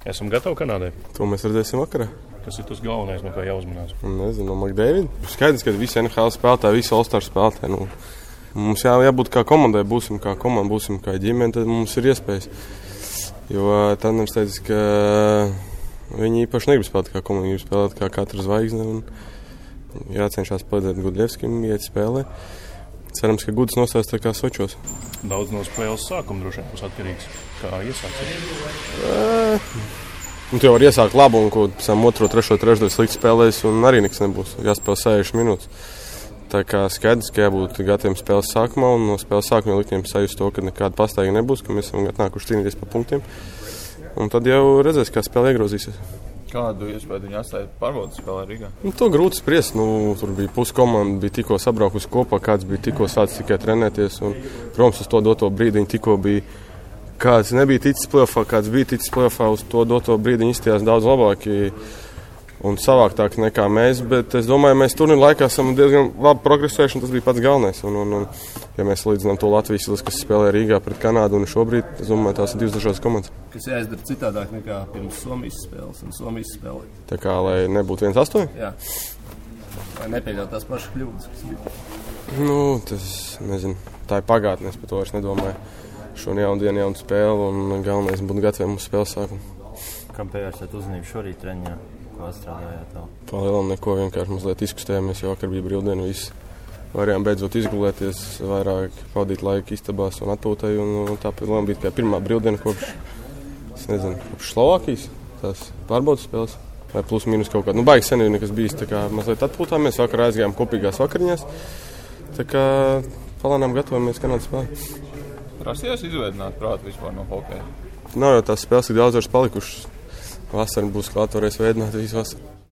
Esam gatavi Kanādai? To mēs redzēsim vakarā. Kas ir tas galvenais, no kā jāuzmanās? Nezinu, no McDavid. Skaidrs, ka visi NHL spēlētāji, visi All-Star spēlētāji. Mums jābūt kā komandai, būsim kā komanda, būsim kā ģimene, tad mums ir iespējas. Jo tad mums teica, ka viņi īpaši negrib spēlēt kā komanda, viņi grib spēlēt kā katra zvaigzne. Jācenšas palīdzēt Gudļevskim, iet spēlē. Cerams, ka Gudis nostājas tā kā Sočos. Daudz no spēles sākuma droši vien būs atkarīgs. Kā iesāks? Tu jau var iesākt labu un pēc tam 2., 3., 4. slikti spēlēs un arī nekas nebūs. Jāspēl 60 minūtes. Tā kā skaidrs, ka jābūt gataviem spēles sākumā un no spēles sākumā liktiem sajust to, ka nekāda pastaiga nebūs, ka mēs esam nākuši cīnīties par punktiem. Un tad jau redzēs, kā spēle iegrozīsies. Kādu iespēju viņi atstāja pārbaudas spēlē Rīgā? To grūti spriest. Tur bija puskomanda, bija tikko sabraukusi kopā, kāds bija tikko sācis tikai trenēties. Un, protams, uz to doto brīdi viņi tikko bija, kāds nebija ticis play-offā, kāds bija ticis play-offā, uz to doto brīdi viņi izstījās daudz labāki un savāktāk nekā mēs. Bet es domāju, mēs turnīru laikā esam diezgan labi progresējuši, un tas bija pats galvenais. Un, ja mēs līdzinām to Latvijas izlasi, kas spēlē Rīgā pret Kanādu un šobrīd, es domāju, tās ir divas dažādas komandas. Kas jāizdara citādāk nekā pirms Somijas spēles un Somijas spēlē. Tā kā, lai nebūtu 1-8? Jā. Lai nepieļaut tās pašas kļūdas, kas bija. Tas, nezinu, tā ir pagātne, es par to vairs nedomāju. Šo jaunu dienu, jaunu spēli, un galvenais būt gataviem uz spēles sākumu. Kam pievērsiet uzmanību šorīt treniņā? Ko strādājāt vēl? Palielam neko, vienkārši mazliet izkustējāmies, jo vakar bija brīvdiena, visi varējām beidzot izgulēties, vairāk pavadīt laiku istabās un atpūtai, un tā palielam bija tikai pirmā brīvdiena kopš Slovākijas, tās pārbaudas spēles, vai plus mīnus kaut kādā. Baigi sen ir nekas bijis, tā kā mazliet atpūtāmies, vakar aizgājām kopīgās vakariņās, tā kā palēnām gatavojamies Kanādas spēlē. Prasījās izveidināt prātu vispār no hokeja? Nav jau tās spēles, tik daudz vairs palikušas. Vasarā būs klāt, varēs veidināt visu vasaru.